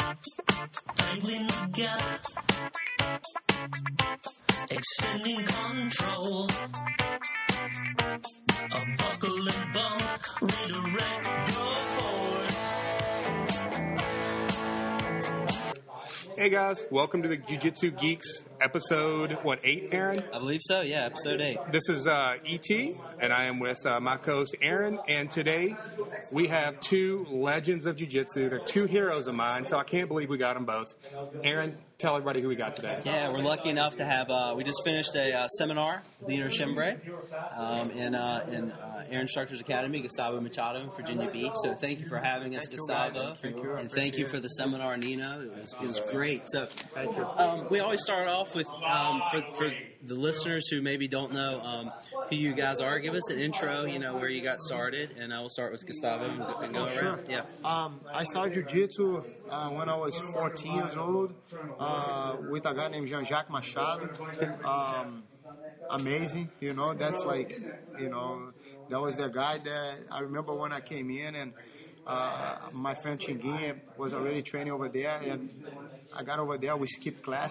Tangling the gap, extending control. A buckle and bump, redirect your force. Hey guys, welcome to the Jiu-Jitsu Geeks episode, 8, Aaron? I believe so, yeah, episode 8. This is E.T., and I am with my co-host Aaron, and today we have two legends of Jiu-Jitsu. They're two heroes of mine, so I can't believe we got them both. Aaron, tell everybody who we got today. Yeah, we're lucky enough to have, we just finished a seminar, Leader Shimbre, in Air Instructors Academy, Gustavo Machado in Virginia Beach. So thank you for having us, Gustavo. And thank you for the seminar, Nino. It was great. So we always start off with, for the listeners who maybe don't know who you guys are, give us an intro, where you got started, and I will start with Gustavo and go around. Yeah. I started Jiu-Jitsu when I was 14 years old with a guy named Jean-Jacques Machado. Amazing, that's like, that was the guy that I remember when I came in, and my friend Chinguinha was already training over there, and I got over there, we skipped class,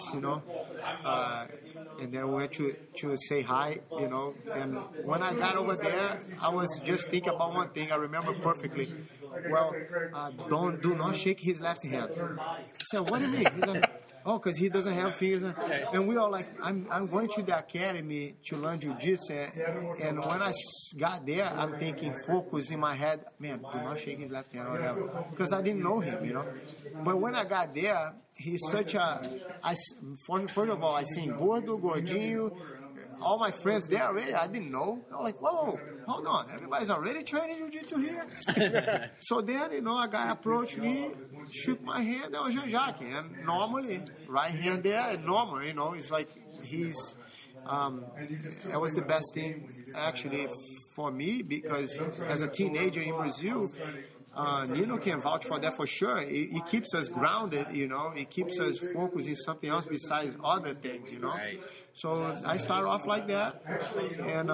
and then we went to say hi, and when I got over there, I was just thinking about one thing, I remember perfectly. Well, do not shake his left hand. I said, what do you mean? He's like, oh, because he doesn't have fingers. And we all like, I'm going to the academy to learn jiu-jitsu. And when I got there, I'm thinking, focus in my head, man, do not shake his left hand or whatever. Because I didn't know him, But when I got there, he's such a, first of all, I seen Gordo, Gordinho, all my friends there already, I didn't know. I'm like, whoa, hold on, everybody's already training jiu-jitsu here? So then, a guy approached me, shook my hand, that was Jean-Jacques. And normally, right hand there, and normal, it's like he's, that was the best thing, actually, for me, because as a teenager in Brazil, Nino can vouch for that for sure. It keeps us grounded, it keeps us focused in something else besides other things, Right. So I started off like that, and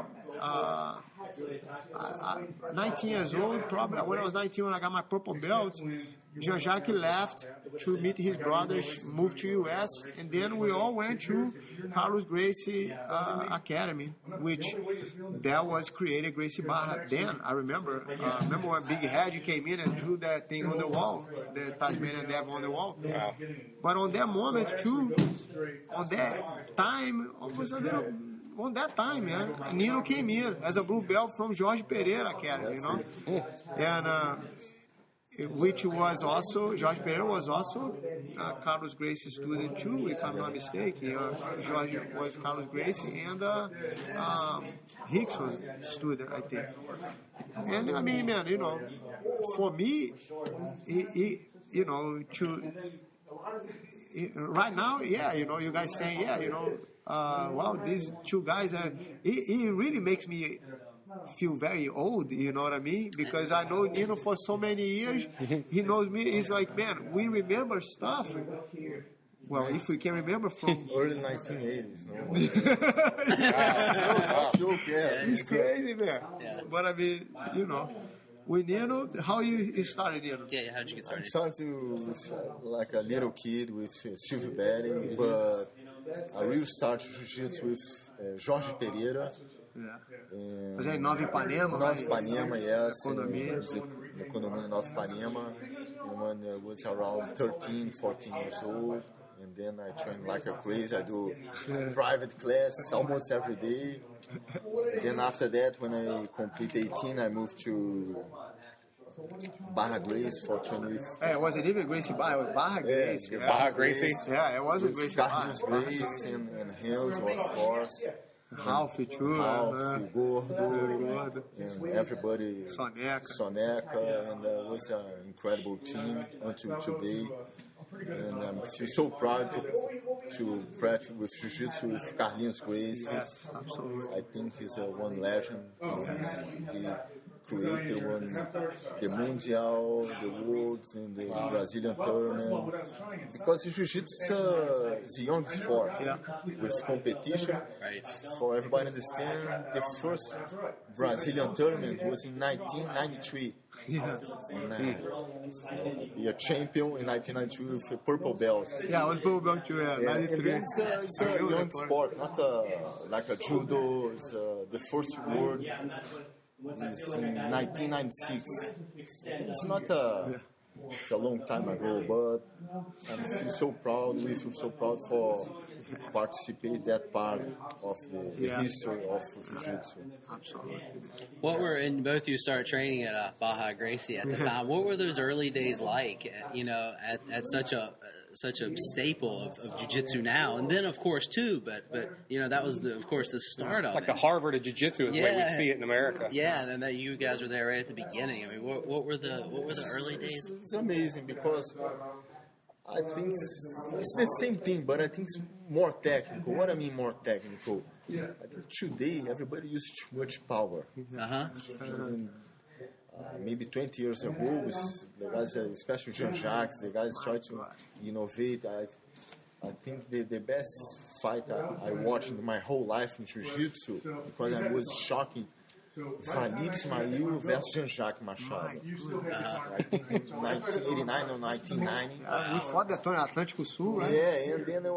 19 years old, probably when I was 19, when I got my purple belt, Jean-Jacques left to meet his brothers, moved to U.S., and then we all went to Carlos Gracie Academy, which that was created Gracie Barra. Then I remember when Big Head came in and drew that thing on the wall, the Tasmanian Devil on the wall. Wow. But on that moment too, on that time, was a little. On that time, man, Nino came in as a blue belt from Jorge Pereira Academy, and which was also, Jorge Pereira was also Carlos Gracie's student too, if I'm not mistaken. Jorge was Carlos Gracie, and Hicks was a student, I think. And I mean, man, for me, right now, yeah, you guys saying, yeah, wow, these two guys are, it really makes me feel very old, you know what I mean? Because I know Nino for so many years, he knows me, it's like, man, we remember stuff. Well, if we can remember from early 1980s, It's crazy, man. Yeah. But I mean, with Nino, how you started, Nino? Yeah, how did you get started? I started with like a little kid with Silvio Berry, but I really started jiu-jitsu with Jorge Pereira. Yeah. Was in Nova Ipanema? Nova Ipanema, yes. Condomínio. The condomínio Nova Ipanema. And when I was around 13, 14 years old, and then I trained like a crazy. I do private class almost every day. And then after that, when I complete 18, I moved to Barra Gracie for training with. It wasn't even Gracie Barra, it was Barra Gracie. Yeah. Barra Gracie? Yeah, it wasn't Gracie Barra. Carlos Gracie and Hills, of course. Ralph, too. Ralph, Gordo, and everybody. Soneca. And it was an incredible team until today. And I'm so proud to practice with Jiu-Jitsu with Carlinhos Gracie. Yes, absolutely. I think he's one legend. He created one, the Mundial, the World, and the Brazilian tournament. Because Jiu-Jitsu is a young sport with competition. Right. For everybody to understand, the first Brazilian tournament was in 1993. Be a champion in 1993 with a purple belt. Yeah, I was blue belt too. Yeah, Yeah, and 93. then it's a young sport, not like a judo. It's the first world is in 1996. It's not it's a long time ago, but I feel so proud. We feel so proud for participate that part of the history of Jiu-Jitsu. Absolutely. What were, and both of you started training at Baja Gracie at the time. What were those early days like? At such a staple of jiu-jitsu now, and then of course too. But that was of course the start It's of like it. the Harvard of jiu-jitsu is the way we see it in America. Yeah, and then that you guys were there right at the beginning. I mean, what were the early days? It's amazing because I think it's the same thing, but I think it's more technical. What I mean more technical? I think today everybody uses too much power. And, maybe 20 years ago, the guys, especially Jean-Jacques, the guys try to innovate. I think the best fight I watched in my whole life in Jiu-Jitsu, because I was shocking, Walid Ismail versus Jean-Jacques Machado. I think in 1989 or 1990. We fought that tournament, Atlântico Sul, right? Yeah, and then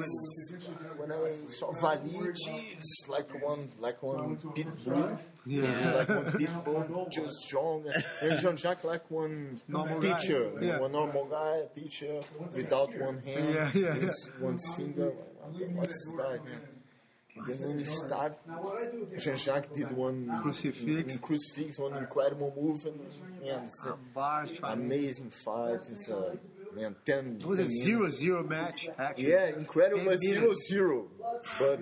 when I saw Walid, it's like one pit bull. Yeah. Like one pit bull, just strong. And Jean-Jacques like one Normal teacher, guy. Yeah. one normal guy, teacher, without one hand, Yeah. just one finger. What's this guy, man? And then when you start, Jean-Jacques did one crucifix, one incredible move, and it's an Bars, amazing fight. It's a 10. It was a 0-0 match, actually. Yeah, incredible, 10 but minutes. 0-0. But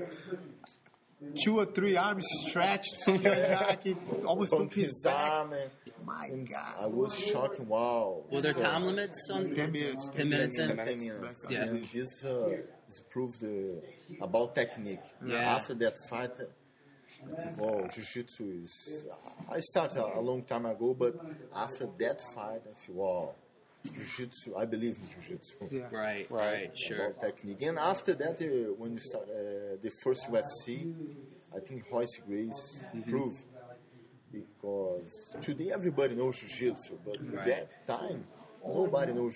2 or 3 arms stretched. Jackie almost took bumped his his back. arm, and My God. I was shocked. Wow. Were there So- time limits on 10 minutes. 10 minutes in? 10 minutes. Yeah. And this is proved about technique. Yeah. After that fight, I think, Jiu-Jitsu is... I started a long time ago, but after that fight, I feel, wow, Jiu-Jitsu, I believe in Jiu-Jitsu. Yeah. Right, sure. About technique. And after that, when you start the first UFC, I think Royce Grace proved. Because today everybody knows Jiu-Jitsu, but at that time, nobody knows,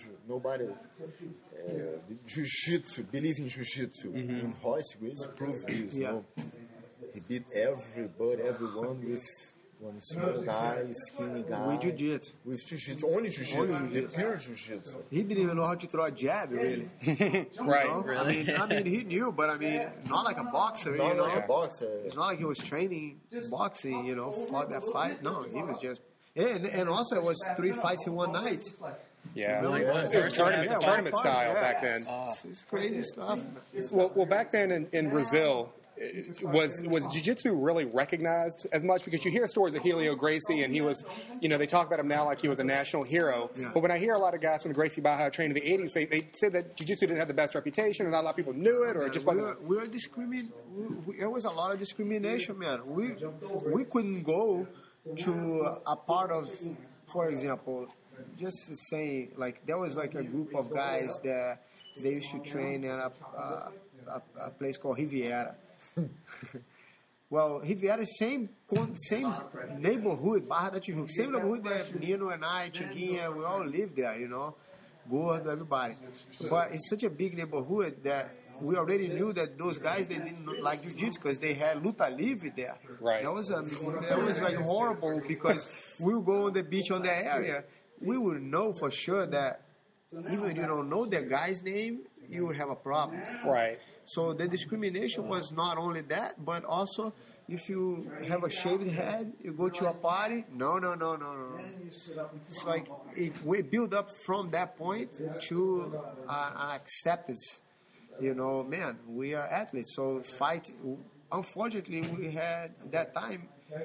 Jiu-Jitsu, believe in Jiu-Jitsu. And Royce Grace proved this, He beat everyone with one small guy, skinny guy. With jiu-jitsu. With Jiu-Jitsu, only Jiu-Jitsu, the pure Jiu-Jitsu. He didn't even know how to throw a jab, really. Right. No? Really? I mean, he knew, but I mean, not like a boxer, Not you know. like a boxer. It's not like he was training boxing, fought that fight. No, he was just... And also, it was 3 fights in one night. Yeah. One It was person tournament, after tournament one style part, back then. It's crazy stuff. Well, back then in Brazil, was jiu-jitsu really recognized as much? Because you hear stories of Helio Gracie, and he was, they talk about him now like he was a national hero. Yeah. But when I hear a lot of guys from the Gracie Baja trained in the 80s, they said that jiu-jitsu didn't have the best reputation, and not a lot of people knew it, or it just wasn't. We were discriminated. There was a lot of discrimination, man. We couldn't go to a part of, for example, just to say, like, there was like a group of guys that they used to train at a place called Riviera. Well, Riviera is same neighborhood, Barra da Tijuca, same neighborhood that Nino and I, Tinguinha, we all live there, Gordo, everybody. But it's such a big neighborhood that we already knew that those guys, they didn't like jiu-jitsu because they had luta livre there. Right. That was like horrible because we would go on the beach on that area. We would know for sure that even if you don't know the guy's name, you would have a problem. Right. So the discrimination was not only that, but also if you have a shaved head, you go to a party. No. It's like we build up from that point to an acceptance. Man, we are athletes. So fight. Unfortunately, we had at that time.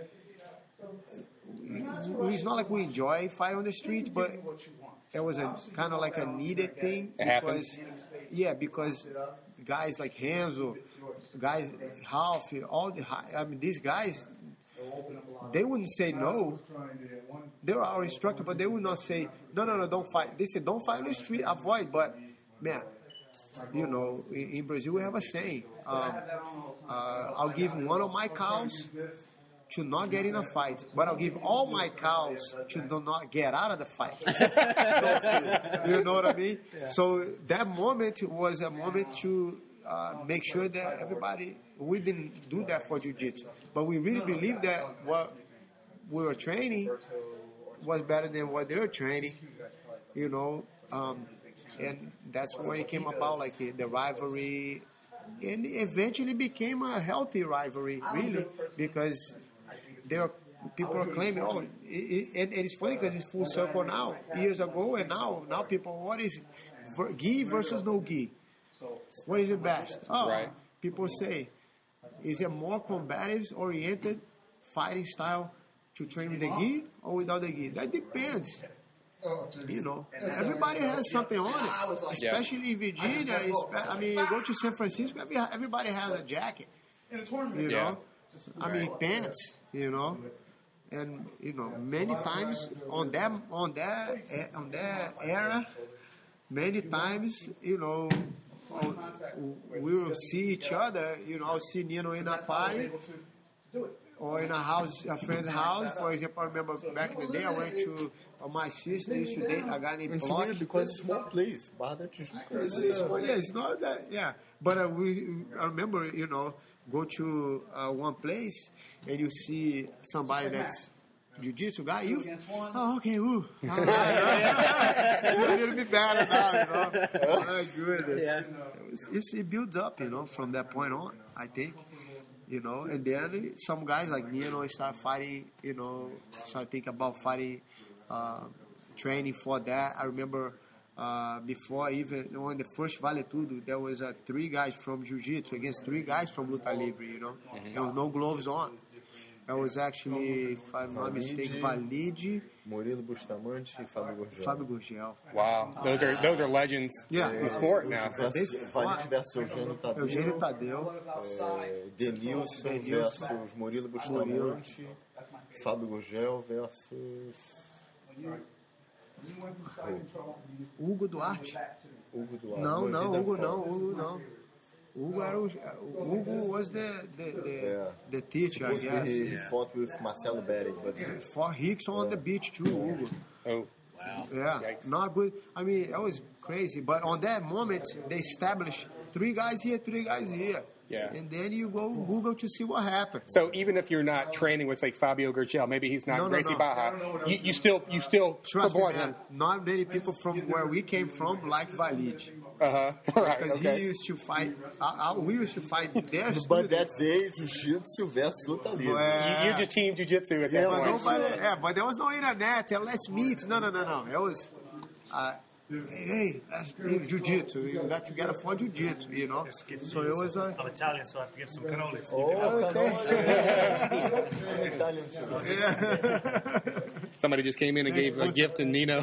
It's not like we enjoy fight on the street, but it was a kind of like a needed thing. Happens. Because guys like Renzo, guys Ralph, these guys, they wouldn't say no. They were our instructor, but they would not say, no, don't fight. They said, don't fight on the street, avoid. But, man, you know, in Brazil we have a saying, I'll give one of my cows to not get in a fight, but I'll give all my cows to do not get out of the fight. You know what I mean? Yeah. So that moment was a moment to make sure that everybody, we didn't do that for jiu-jitsu, but we really believe that what we were training was better than what they were training, you know, and that's where it came about, like the rivalry, and eventually became a healthy rivalry, really, because people are claiming, and it's funny because it's full circle now. Years ago and now people, what is gi versus no gi? What is the best? Oh, Right. People say, is it more combative-oriented fighting style to train with the gi or without the gi? That depends. You know, everybody has something on it, especially in Virginia. I mean, you go to San Francisco, everybody has a jacket. You know, I mean, pants. You know, and you know, many times on that era, many times, you know, we will see each other. You know, I'll see Nino in a party or in a friend's house. For example, I remember back in the day, I went to my sister used to date a guy named It's Block. weird because it's small place. Barra da Tijuca. It's not that, yeah. But I remember, you know, go to one place and you see somebody that's jiu-jitsu guy. Okay, ooh. All right. A little bit better now, you know. Oh, goodness. Yeah. It builds up, you know, from that point on, I think. You know, and then some guys like Nino start fighting, you know, start thinking about fighting, training for that. I remember before, even on the first Vale Tudo, there was 3 guys from Jiu-Jitsu against 3 guys from Luta Livre, you know. There was no gloves on. That was actually, if I'm not mistaken, Valide, Murilo Bustamante e Fábio Gurgel. Wow, those are legends Yeah. in sport now. Valide versus Eugênio Eugênio Tadeu. Tadeu. Denilson versus Murilo Bustamante. Fábio Gurgel versus Hugo Duarte. Hugo Duarte. Não, Mordida Hugo Forte. não, Hugo não. Hugo was the teacher, I Supposed to guess. be he fought with Marcelo Bering, but For Hicks on the beach too, Hugo. Oh, Wow. Yeah, Yikes. not good. I mean, that was crazy. But on that moment, they established 3 guys here, 3 guys here. Yeah. And then you go Google to see what happened. so even if you're not training with like Fabio Gurgel, maybe he's not No, no, Gracie no. Baja, you still Trust me, support man, him. not many people from where we came from like Valide. Right. Because Okay. he used to fight, we used to fight their but that students. day Jiu-Jitsu versus Luta Livre. Well, You just team jiu-jitsu at that Yeah, But point. nobody, but there was no internet. Let's meet. No. It was, hey, let's do jiu-jitsu. You got together for jiu-jitsu, you know. So it was a. I'm Italian, so I have to give some cannolis. Italian too. Yeah. Somebody just came in and gave a gift to Nino.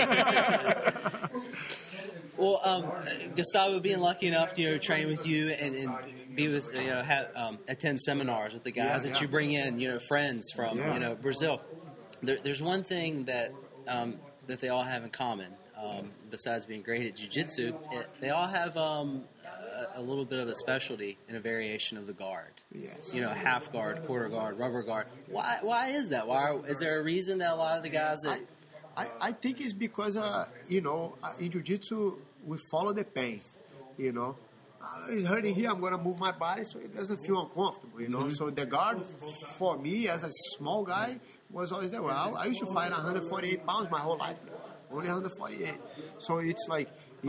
Well, Gustavo, being lucky enough to train with you and be with attend seminars with the guys that you bring in, friends from Brazil. There's one thing that they all have in common, besides being great at jiu-jitsu. They all have a little bit of a specialty in a variation of the guard. Yes. Half guard, quarter guard, rubber guard. Why is that? Is there a reason that a lot of the guys that I think it's because, in jiu-jitsu, we follow the pain, It's hurting here, I'm going to move my body so it doesn't feel uncomfortable, So the guard, for me, as a small guy, was always there. Well, I used to fight 148 pounds my whole life. Only 148. So it's like,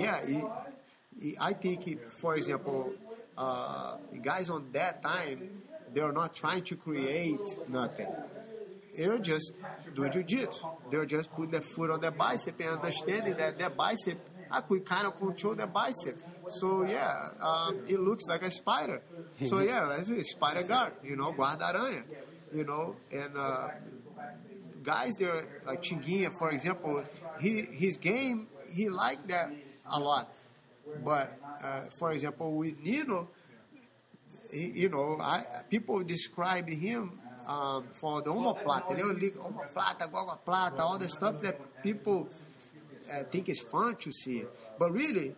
I think, for example, guys on that time, they are not trying to create nothing. They're just doing jiu-jitsu. They're just putting their foot on their bicep and understanding that their bicep, I could kind of control their bicep. So, it looks like a spider. So, that's a spider guard, guarda-aranha, and guys there, like Chinguinha, for example, his game, he liked that a lot. But, for example, with Nino, people describe him for the omoplata. Omoplata, gogoplata, all the stuff that people think is fun to see. But really,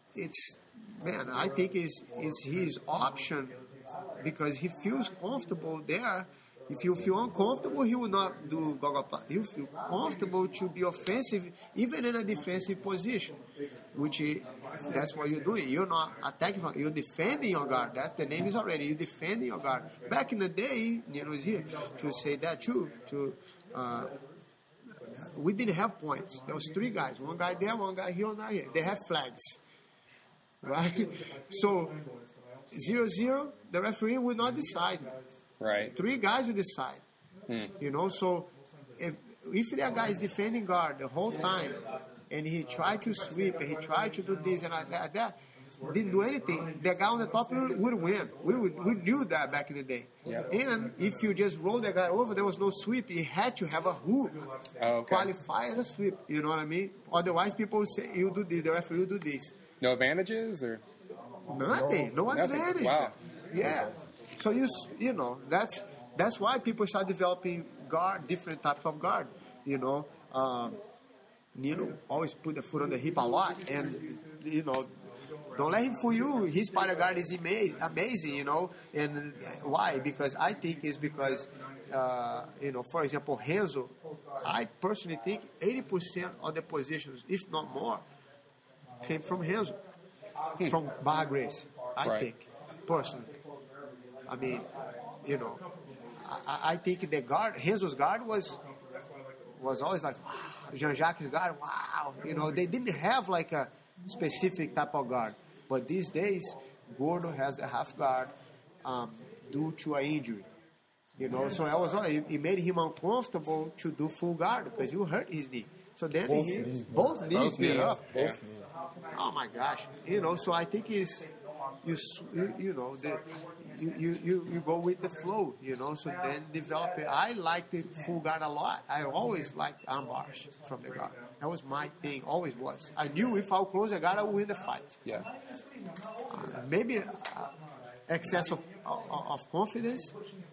I think it's his option because he feels comfortable there. If you feel uncomfortable, he will not do gogoplata. He'll feel comfortable to be offensive, even in a defensive position, that's what you're doing. You're not attacking, you're defending your guard. That's the name is already. You're defending your guard. Back in the day, Nino is here to say that too. We didn't have points. There was 3 guys. One guy there, one guy here, one guy here. They have flags. Right? So, 0-0, the referee will not decide. Right. 3 guys will decide. So if that guy is defending guard the whole time, and he tried to sweep, and he tried to do this and that, didn't do anything, the guy on the top would win. We knew that back in the day. Yeah. And if you just roll the guy over, there was no sweep. He had to have a hook. Qualify as a sweep. You know what I mean? Otherwise, people say, you do this, the referee will do this. No advantages? Or Nothing. No advantage. Wow. Yeah. So that's why people start developing different types of guard. Nino always put the foot on the hip a lot, and don't let him fool you. His spider guard is amazing, And why? Because I think it's because for example, Renzo. I personally think 80% of the positions, if not more, came from Renzo, from Barra Gracie. I think personally. I mean, I think the guard, Renzo's guard was always like, wow. Jean-Jacques' guard, wow. They didn't have like a specific type of guard. But these days, Gordo has a half guard due to an injury. So it made him uncomfortable to do full guard because you hurt his knee. So then both knees get up. Oh my gosh. So I think you go with the flow, so then develop it. I liked the full guard a lot. I always liked arm bars from the guard. That was my thing, always was. I knew if I would close the guard, I would win the fight. Yeah. Maybe excess of confidence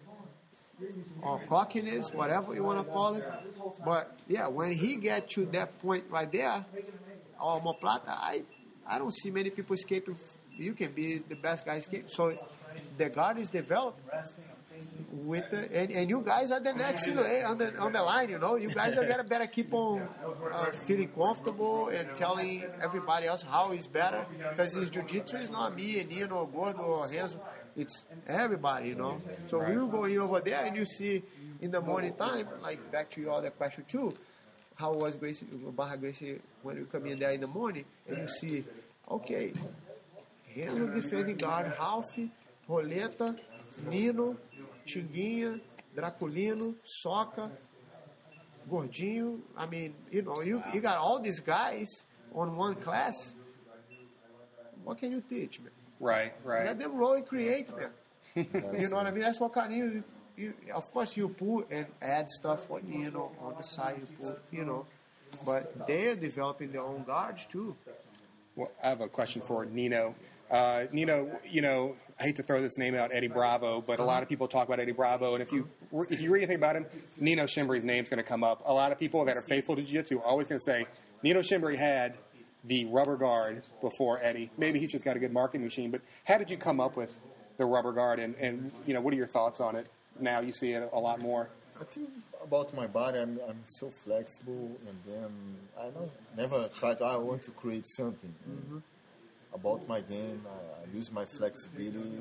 or cockiness, whatever you want to call it. But yeah, when he gets to that point right there, omoplata, I don't see many people escaping. You can be the best guy escape. So the guard is developed with and you guys are the next on the line. You guys are better keep on feeling comfortable and telling everybody else how he's better, because his jiu-jitsu is not me and Nino or Gordo or Renzo. It's everybody, So you go in over there and you see in the morning time, like back to your other question too, how was Barra Gracie when you come in there in the morning and you see, okay, Renzo defending guard, Ralph, Roleta, Nino, Tinguinha, Draculino, Soca, Gordinho. I mean, you got all these guys on one class. What can you teach, man? Right. Let them roll and create, man. You know what I mean? That's what Carlinhos, of course, you put and add stuff for Nino on the side, you put, but they're developing their own guards too. Well, I have a question for Nino. Nino, I hate to throw this name out, Eddie Bravo, but a lot of people talk about Eddie Bravo, and if you read anything about him, Nino Schembry's name's going to come up. A lot of people that are faithful to jiu-jitsu are always going to say, Nino Schembry had the rubber guard before Eddie. Maybe he's just got a good marketing machine, but how did you come up with the rubber guard, and what are your thoughts on it? Now you see it a lot more. I think about my body, I'm so flexible, and then I never tried. I want to create something. Mm-hmm. About my game, I use my flexibility,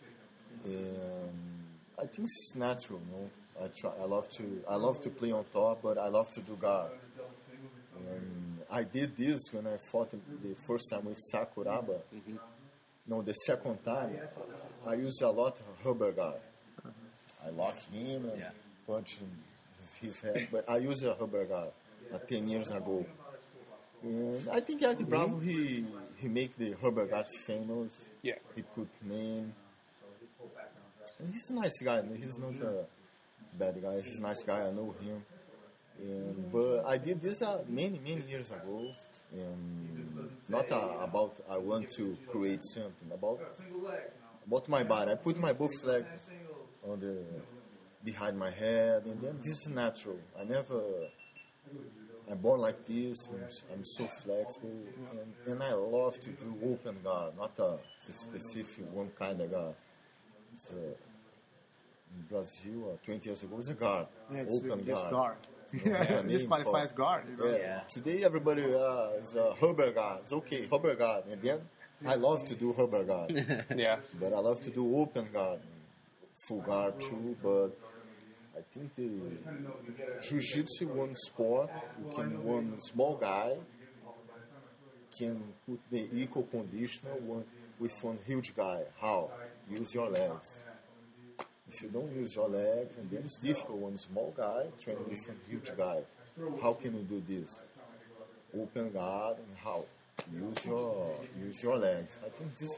and I think it's natural. I love to play on top, but I love to do guard. And I did this when I fought the first time with Sakuraba. Mm-hmm. No, the second time, I used a lot of rubber guard. I lock him and punch him his head, but I used a rubber guard 10 years ago. And I think Eddie Bravo, he make the rubber guard famous. Yeah. He put name. And he's a nice guy. He's not a bad guy. He's a nice guy. I know him. But I did this many years ago. And not about I want to create something. About my body. I put my both legs on behind my head, and then this is natural. I'm born like this. I'm so flexible, and I love to do open guard, not a specific one kind of guard. It's in Brazil, 20 years ago, it was a guard, Yeah, it's open just guard. guard. Yeah, This qualifies guard. You know? Yeah. Today everybody is a Huber guard. It's okay, Huber guard. And then I love to do Huber guard. Yeah. But I love to do open guard, full guard too. But I think the Jiu-Jitsu one sport, one small guy can put the equal conditioner with one huge guy. How? Use your legs. If you don't use your legs, and then it's difficult. One small guy training with a huge guy. How can you do this? Open guard and how? Use your legs. I think this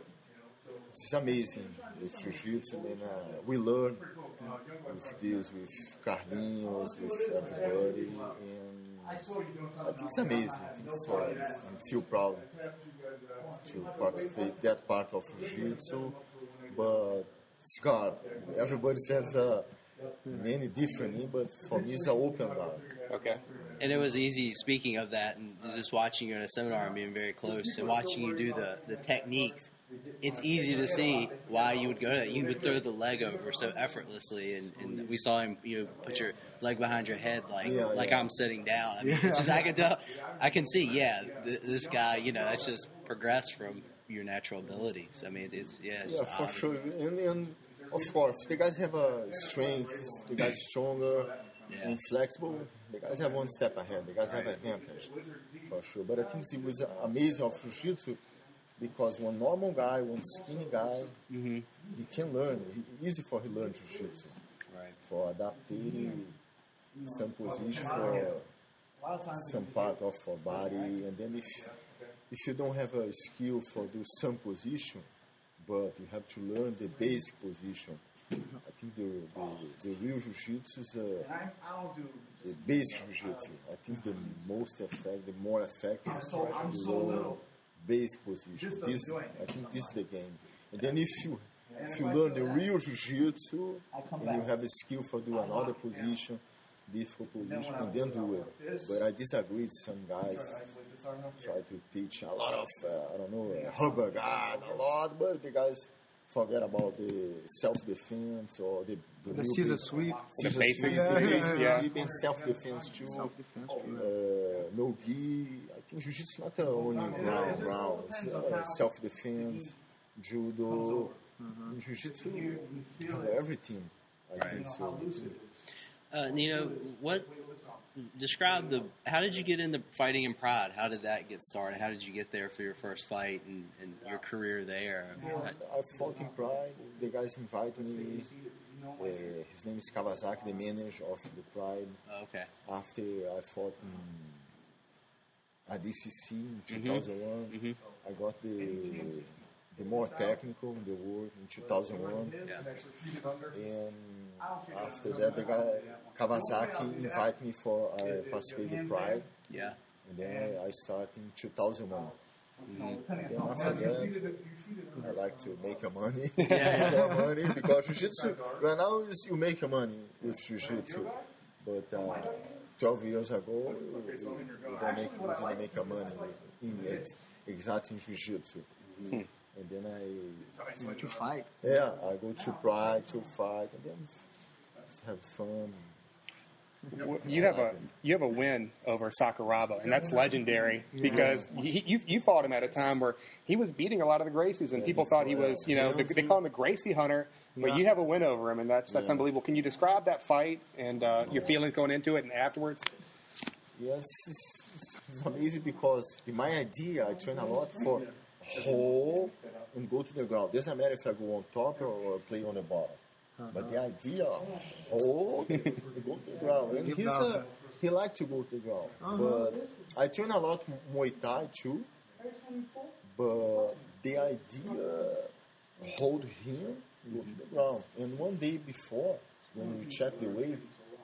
is amazing with Jiu-Jitsu. And we learn with this, with Carlinhos, with everybody. And I think it's amazing. I think I feel proud to participate that part of Jiu-Jitsu. But Scar, everybody says many different, but for me it's an open guard. Okay. And it was easy, speaking of that, and just watching you in a seminar and being very close and watching you do the techniques, it's easy to see why you would go to that. You would throw the leg over so effortlessly, and we saw him, put your leg behind your head like I'm sitting down. I mean, it's just, I can tell, I can see, this guy, that's just progressed from your natural abilities. I mean, it's for odd. sure. And of course, the guys have a strength, the guys stronger and flexible. The guys have one step ahead. The guys have advantage, for sure. But I think it was amazing of Jiu-Jitsu because one normal guy, one skinny guy, he can learn. Easy for him to learn Jiu-Jitsu. Right. For adapting some position for some part of our body. And then if you don't have a skill for do some position, but you have to learn the basic position. I think the real Jiu-Jitsu is the basic Jiu-Jitsu. I think the more effective, the learn basic position. I think this is the game. And then if you learn the real Jiu-Jitsu and you have a skill for do another position, difficult position, and then do it. But I disagree with some guys. Try to teach a lot of, Huber guard, a lot, but the guys forget about the self-defense or the scissor sweep. Scissor basics. sweep, Yeah. and self-defense too. No gi. I think Jiu-Jitsu not only ground. It's self-defense, judo. In Jiu-Jitsu, you have everything. I think so. Nino, describe how did you get into fighting in Pride? How did that get started? How did you get there for your first fight and your career there? I fought in Pride. The guys invited me. His name is Kawasaki, the manager of the Pride. Okay. After I fought in ADCC in 2001, I got the more technical in the world in 2001. And after that, the guy Kawasaki invited me for participate in Pride. Yeah. And then I started in 2001. Then after that, I like to make a money, more money, because Jiu-Jitsu right now you make a money with Jiu-Jitsu, but 12 years ago we didn't make a money exactly in Jiu-Jitsu. And then I To fight. I go to Pride to fight, and then just have fun. You have a win over Sakuraba, and that's legendary because you fought him at a time where he was beating a lot of the Gracies, and people thought he was, they call him the Gracie Hunter, but you have a win over him, and that's unbelievable. Can you describe that fight and your feelings going into it and afterwards? Yeah, it's amazing because my idea, I train a lot for hold and go to the ground. Doesn't matter if I go on top or play on the bottom. But the idea, hold and go to the ground. And he likes to go to the ground. But I train a lot Muay Thai too. But the idea, hold him, go to the ground. And one day before, when we check the weight,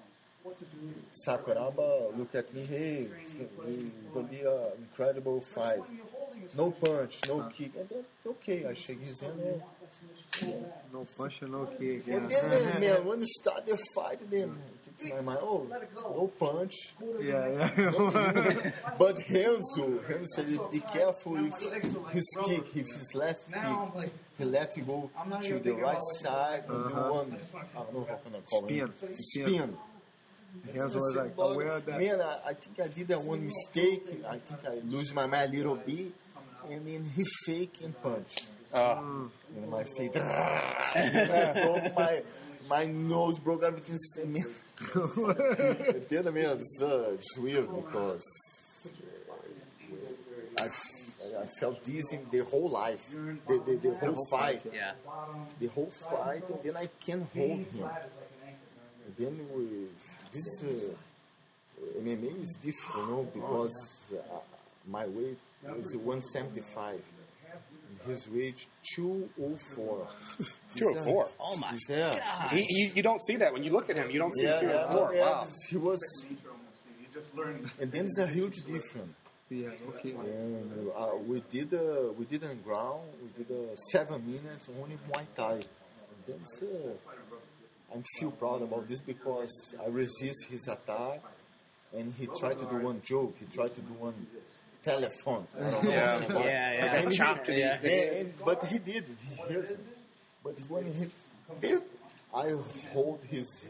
Sakuraba looked at me, hey, it's going to be an incredible fight. No punch, no kick. And that's okay. I shake his hand. No punch and no kick. And Yeah. then, man, when you start the fight, then in my mind, oh, no punch. Yeah. But Renzo, be careful if his kick, if his left kick, he let you go to the right side and do one, I don't know how can I call it? Spin. Renzo was like aware of that. Man, I think I did one mistake. I think I lose my mind a little bit, and then he fake and punch. And my face, broke my nose, broke everything. Man, it's weird because I felt dizzy the whole life, the whole fight. Yeah. The whole fight, and then I can't hold him. And then this MMA is different, because my weight was 175. And his weight 204. 204. Oh my Yeah. God. You don't see that when you look at him. You don't see 204. Wow. He was, and then it's a huge difference. Yeah, okay. And we did on ground. We did 7 minutes only Muay Thai. And that's I feel proud about this because I resist his attack, and he tried to do one joke. He tried to do one telephone. I don't know. Yeah. And chopped he, it. but he did. He hit it. But when he did, I hold his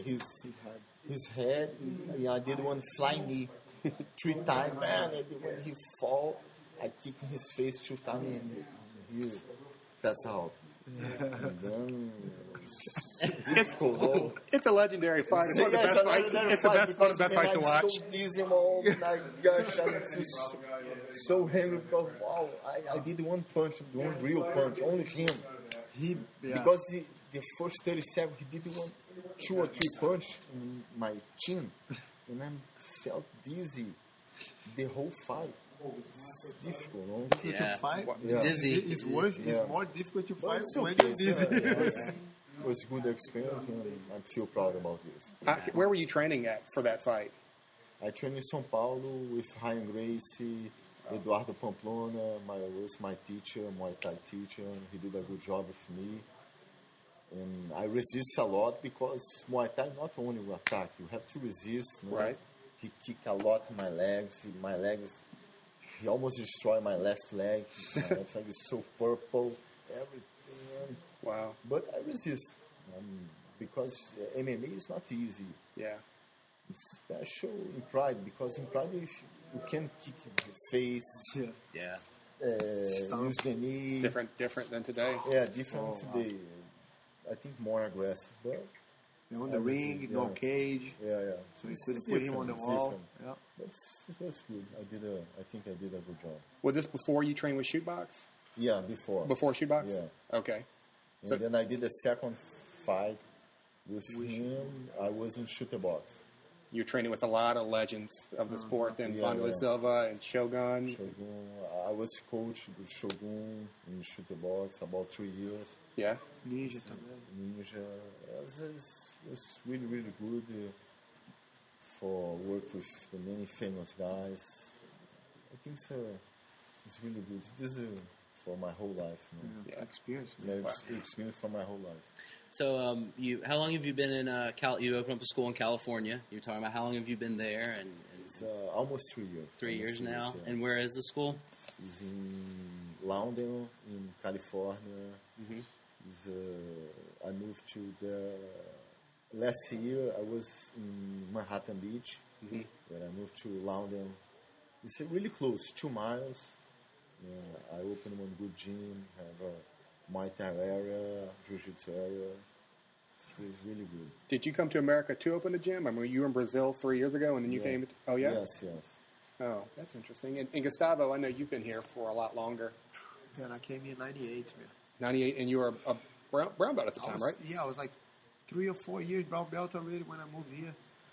head. Yeah, I did one flying knee 3 times. Man, and when he fall, I kick in his face 2 times, and he passed out. And then it's difficult, though. It's a legendary fight. It's one of the best fights. It's the best one of the best fights to watch. I'm so dizzy, my gosh, I feel so angry because wow, I did one punch, one real punch, only him. Because the first 30 seconds he did 2 or 3 punch in my chin, and I felt dizzy the whole fight. It's difficult, no? Yeah. To fight. Yeah. Dizzy. It's worse. It's more difficult to But fight it's when okay. you're dizzy. It was a good experience, and I feel proud about this. Where were you training at for that fight? I trained in São Paulo with Ryan Gracie, Eduardo Pamplona, was my teacher, Muay Thai teacher. He did a good job with me. And I resist a lot because Muay Thai not only will attack, you have to resist. No? Right. He kicked a lot in my legs. He almost destroyed my left leg. My left leg is so purple, everything. Wow. But I resist because MMA is not easy. Yeah. Special in Pride, because in Pride if you can kick the face, Yeah. use the knee. Different than today. Yeah, different today. I think more aggressive, but On the ring, no cage. yeah. So you It's couldn't put him on the different, it's wall. different. Yeah. But it was good. I think I did a good job. Was this before you trained with Shootbox? Yeah, before. Before Shootbox? Yeah. Okay. And So- then I did the second fight with him. I was in Shooter Box. You're training with a lot of legends of the sport, then Yeah, Wanderlei yeah. Silva and Shogun. Shogun. I was coach with Shogun in Shooter Box about 3 years. Yeah. Ninja também. Ninja. It was really, really good for work with the many famous guys. I think it's really good. This is for my whole life. You know? Yeah. Experience. Yeah, it's experience for my whole life. So, how long have you been in you opened up a school in California? You were talking about how long have you been there? And It's almost 3 years. 3 years Almost now. yeah. And where is the school? It's in Loudon, in California. I moved to last year. I was in Manhattan Beach, and I moved to Loudon. It's really close, 2 miles. Yeah, I opened one good gym, have a Muay Thai area, Jiu-Jitsu area. It's really good. Did you come to America to open a gym? I mean, you were in Brazil 3 years ago, and then you came. Oh yeah. Yes. Oh, that's interesting. And Gustavo, I know you've been here for a lot longer. And I came here in 98, man. 98, and you were a brown belt at the time, right? Yeah, I was like 3 or 4 years brown belt already when I moved here.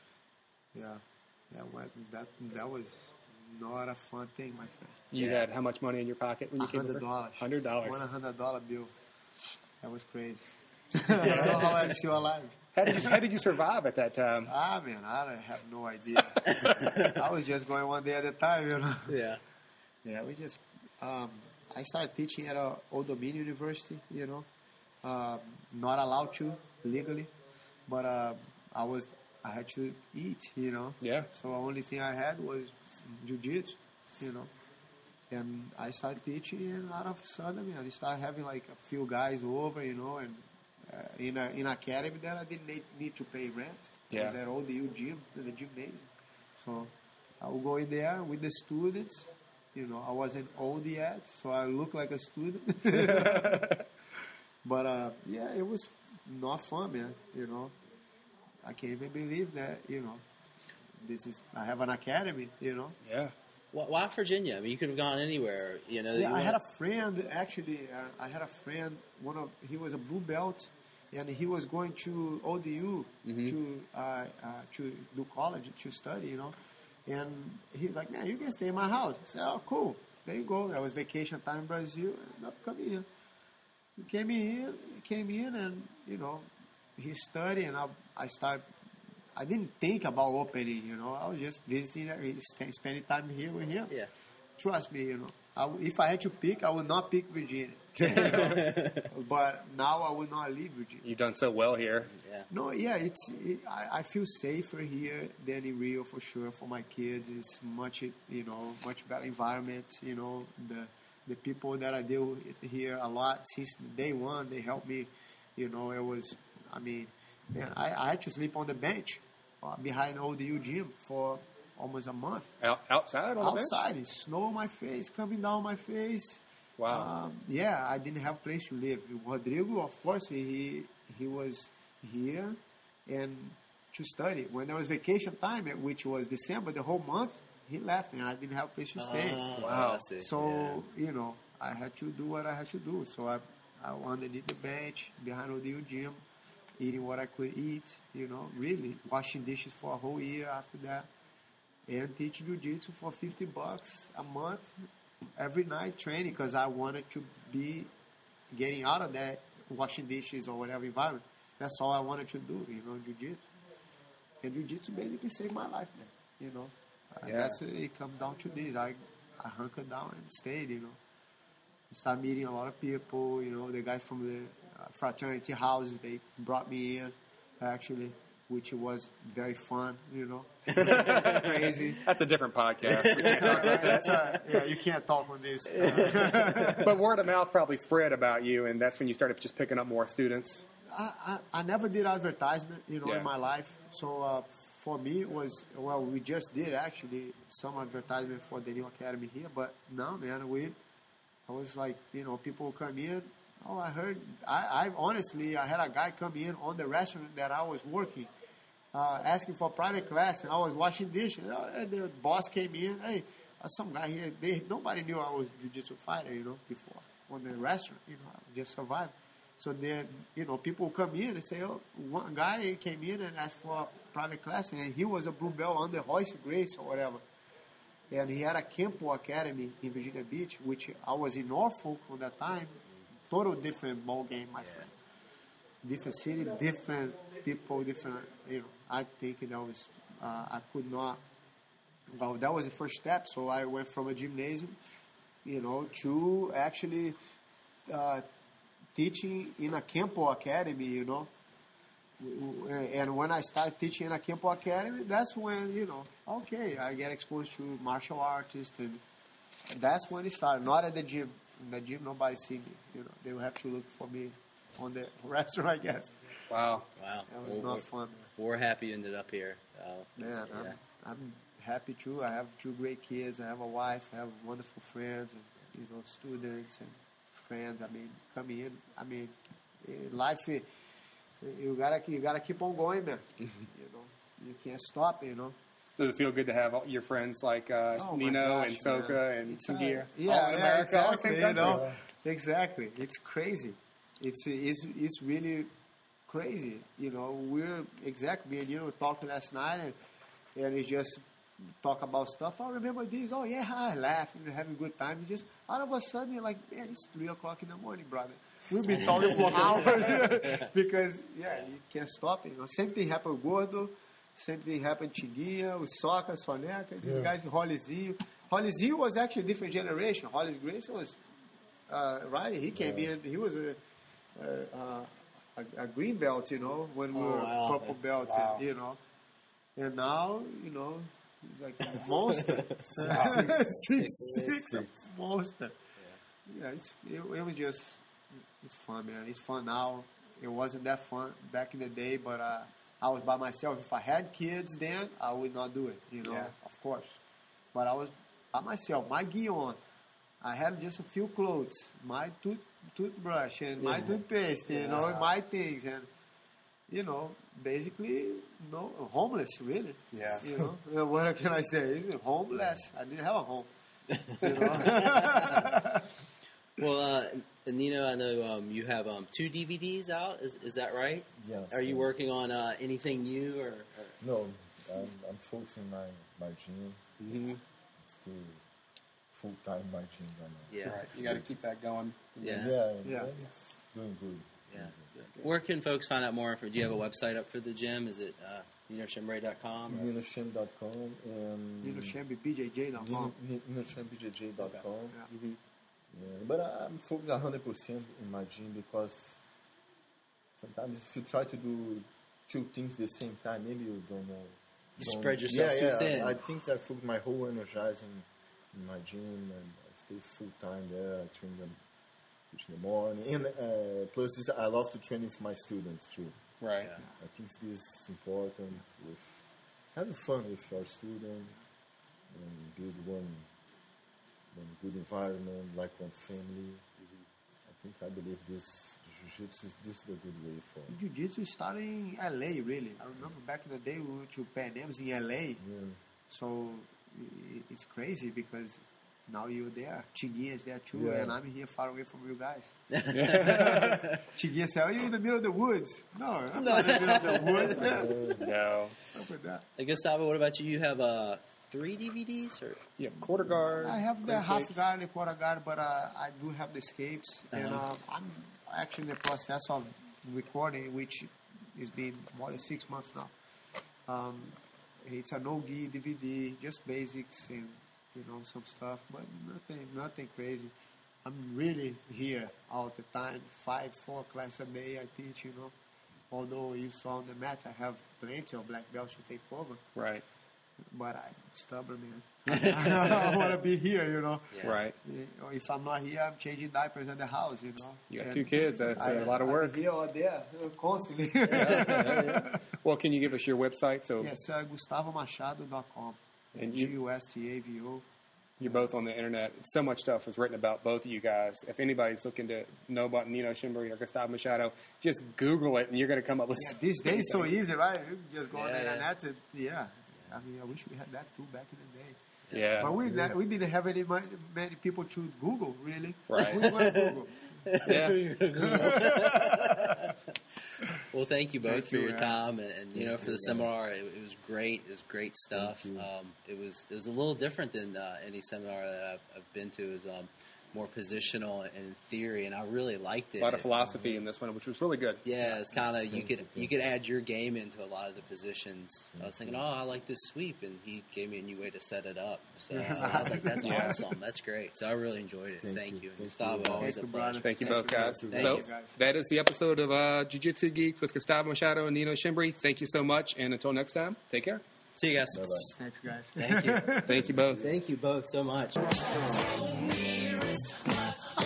That was not a fun thing, my friend. You had how much money in your pocket when you came over? $100. $100. $100 bill. That was crazy. I don't know how I'm still alive. How did you survive at that time? Man, I have no idea. I was just going one day at a time, you know. Yeah. Yeah, we just. I I started teaching at Old Dominion University, you know. Not allowed to legally, but I had to eat, you know. Yeah. So the only thing I had was jiu-jitsu, you know. And I started teaching, and out of a sudden, man, I started having like a few guys over, you know, and in an academy that I didn't need to pay rent. It was Yeah. at ODU gym, the gymnasium. So I would go in there with the students. You know, I wasn't old yet, so I looked like a student. But yeah, it was not fun, man. You know, I can't even believe that. You know, I have an academy. You know. Yeah. Why Virginia? I mean, you could have gone anywhere. You know. Yeah, I had a friend actually. I had a friend. He was a blue belt, and he was going to ODU to do college to study. You know, and he was like, "Man, you can stay in my house." I said, "Oh, cool. There you go." That was vacation time in Brazil. And come here. He came in, and you know, he studied, and I started. I didn't think about opening, you know. I was just visiting, spending time here with him. Yeah. Trust me, you know. If I had to pick, I would not pick Virginia. You know? But now I would not leave Virginia. You've done so well here. Yeah. No, yeah, I feel safer here than in Rio for sure. For my kids, it's much better environment. You know, the people that I deal with here a lot since day one, they helped me. You know, man, I had to sleep on the bench behind ODU gym for almost a month. Outside on the bench? Outside, it's snow on my face, coming down my face. Wow. Yeah, I didn't have a place to live. Rodrigo, of course, he was here and to study. When there was vacation time, which was December, the whole month, he left and I didn't have a place to stay. Wow. I see. So, you know, I had to do what I had to do. So I underneath the bench, behind ODU gym, eating what I could eat, you know, really washing dishes for a whole year after that, and teaching jiu-jitsu for $50 a month, every night training, because I wanted to be getting out of that washing dishes or whatever environment. That's all I wanted to do, you know, jiu-jitsu. And jiu-jitsu basically saved my life, man, you know. Yeah. It comes down to this. I hunkered down and stayed, you know. Started meeting a lot of people, you know, the guys from the fraternity houses, they brought me in, actually, which was very fun, you know. Crazy. That's a different podcast. Yeah, you can't talk on this. But word of mouth probably spread about you, and that's when you started just picking up more students. I never did advertisement, you know, Yeah. in my life. So for me, it was, well, we just did actually some advertisement for the new academy here, but no, man, I was like, you know, people come in. Oh, I heard. I honestly, I had a guy come in on the restaurant that I was working, asking for private class, and I was washing dishes. And the boss came in. Hey, some guy here. Nobody knew I was a jiu-jitsu fighter, you know, before on the restaurant. You know, I just survived. So then, you know, people come in and say, oh, one guy came in and asked for a private class, and he was a blue belt under Royce Grace or whatever. And he had a Campo Academy in Virginia Beach, which I was in Norfolk on that time. Total different ball game, my friend. Different city, different people, different, you know. I think that was, I could not, well, that was the first step. So I went from a gymnasium, you know, to actually teaching in a Campo Academy, you know. And when I started teaching in a Campo Academy, that's when, you know, okay, I get exposed to martial artists, and that's when it started. Not at the gym. In the gym, nobody see me. You know, they will have to look for me on the restaurant, I guess. Wow. Wow. That was not fun. We're happy you ended up here. Man, Yeah. I'm happy too. I have 2 great kids. I have a wife. I have wonderful friends, and you know, students and friends. I mean, coming in. I mean, life. You gotta keep on going, man. You know, you can't stop. You know. Does it feel good to have all your friends like Oh, my Nino gosh, and Soka man. and It's, Sangeer yeah, all in America, all in the exactly, same you country? know? Exactly. It's crazy. It's really crazy. You know, me and you were talking last night, and it's just talk about stuff. I remember this. Oh yeah, I laugh and having a good time. Just all of a sudden, you're like, man, it's 3:00 in the morning, brother. We've been talking for hours because you can't stop it. You know, same thing happened with Gordo. Same thing happened to Tiguinha, with Soca, Soneca, these guys, Hollyzinho. Hollyzinho was actually a different generation. Hollis Grace was right? He came in. He was a green belt, you know, when we were wow. purple belt, Wow. you know. And now, you know, he's like a monster. 6'6" monster. Yeah, it was just, it's fun, man. It's fun now. It wasn't that fun back in the day, but I was by myself. If I had kids then, I would not do it, you know, Yeah. of course. But I was by myself, my gear on. I had just a few clothes, my toothbrush and my toothpaste, you know, my things. And, you know, basically, no, homeless, really. Yeah. You know, what can I say? Homeless. I didn't have a home. You know? Well, Nino, I know you have 2 DVDs out. Is that right? Yes. Are you working on anything new or? No, I'm focusing my gym. Mm-hmm. It's too full-time my gym right now. Yeah. Right. You got to keep that going. Yeah. Yeah. It's doing good. Yeah. Where can folks find out more info? Do you have a website up for the gym? Is it NinoShimbre.com? or- NinoShim.com and BJJ.com. NinoShimBJJ.com. Yeah. Yeah, but I'm focused 100% in my gym because sometimes if you try to do 2 things at the same time, maybe you don't know. You spread yourself too thin. I think I focus my whole energizing in my gym and I stay full time there. I train them in the morning. And plus, I love to train with my students too. Right. I think this is important. With having fun with your student and build one good environment, like one family. I believe this jiu-jitsu is the good way for. Jiu-jitsu started in LA, really. I remember back in the day we went to Pan Am's in LA. Yeah. So it's crazy because now you're there. Chiguinha is there too, Yeah. and I'm here far away from you guys. Chiguinha said, "Are you in the middle of the woods?" No, I'm not in the middle of the woods, man. No. Stop with that. Gustavo, what about you? You have 3 DVDs or? Yeah. Quarter guard. I have the clean half escapes. guard and quarter guard, but I do have the escapes, and I'm actually in the process of recording, which has been more than 6 months now. It's a no-gi DVD, just basics and some stuff, but nothing crazy. I'm really here all the time, 4 classes a day I teach. Although you saw on the mat, I have plenty of black belts to take over. Right. But I'm stubborn, man. I want to be here, Yeah. Right. If I'm not here, I'm changing diapers at the house, You got And 2 kids. That's a lot of work. I'm here or there, constantly. Well, can you give us your website? So Yes, GustavoMachado.com. And you- GUSTAVO. you're both on the internet. So much stuff was written about both of you guys. If anybody's looking to know about Nino Shimbre or Gustavo Machado, just Google it and you're going to come up with. Yeah, these days it's so easy, right? You can just go on the Yeah. internet. And, I mean, I wish we had that too back in the day. Yeah. But we didn't have many people to Google, really. Right. We were Google. Yeah. Well, thank you both Thank for you, your man. time and for the seminar. It was great. It was great stuff. It was a little different than any seminar that I've been to. It was more positional and theory, and I really liked it. A lot of philosophy in this one, which was really good. Yeah, it's kind of you could add your game into a lot of the positions. I was thinking, I like this sweep, and he gave me a new way to set it up. So I was like, that's Yeah. awesome, that's great. So I really enjoyed it. Thank Thank you. you, Thank Gustavo. you. Always Thank a you, pleasure. brother. Thank you both, guys. Thank So you. that is the episode of Jiu-Jitsu Geeks with Gustavo Machado and Nino Shimbre. Thank you so much, and until next time, take care. See you guys. Bye-bye. Thanks, guys. Thank you. Thank you both. Thank you both so much.